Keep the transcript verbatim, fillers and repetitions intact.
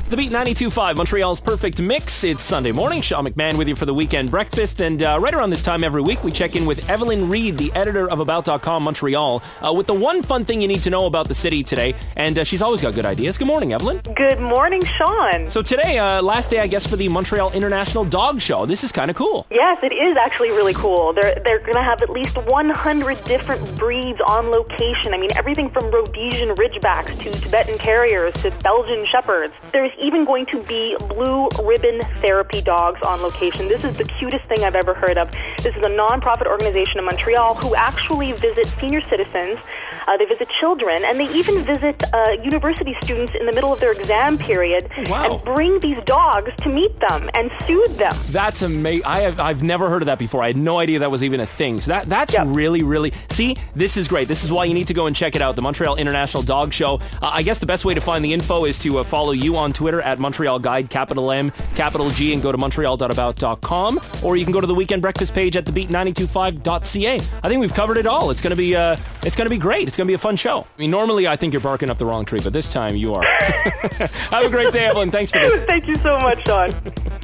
The Beat ninety-two point five, Montreal's perfect mix. It's Sunday morning. Sean McMahon with you for the weekend breakfast. And uh, right around this time every week, we check in with Evelyn Reed, the editor of About dot com Montreal, uh, with the one fun thing you need to know about the city today. And uh, she's always got good ideas. Good morning, Evelyn. Good morning, Sean. So today, uh, last day, I guess, for the Montreal International Dog Show. This is kind of cool. Yes, it is actually really cool. They're, they're going to have at least one hundred different breeds on location. I mean, everything from Rhodesian Ridgebacks to Tibetan Terriers to Belgian Shepherds. There's even going to be blue ribbon therapy dogs on location. This is the cutest thing I've ever heard of. This is a non-profit organization in Montreal who actually visit senior citizens. Uh, they visit children, and they even visit uh, university students in the middle of their exam period oh, wow. and bring these dogs to meet them and soothe them. That's amazing. I have, I've never heard of that before. I had no idea that was even a thing. So that that's yep. really, really... See, this is great. This is why you need to go and check it out, the Montreal International Dog Show. Uh, I guess the best way to find the info is to uh, follow you on Twitter at Montreal Guide, capital M, capital G, and go to montreal dot about dot com, or you can go to the Weekend Breakfast page at the beat nine two five dot c a. I think we've covered it all. It's going to be uh, it's going to be great. It's going to be a fun show. I mean, normally I think you're barking up the wrong tree, but this time you are. Have a great day, Evelyn. Thanks for this. Thank you so much, Sean.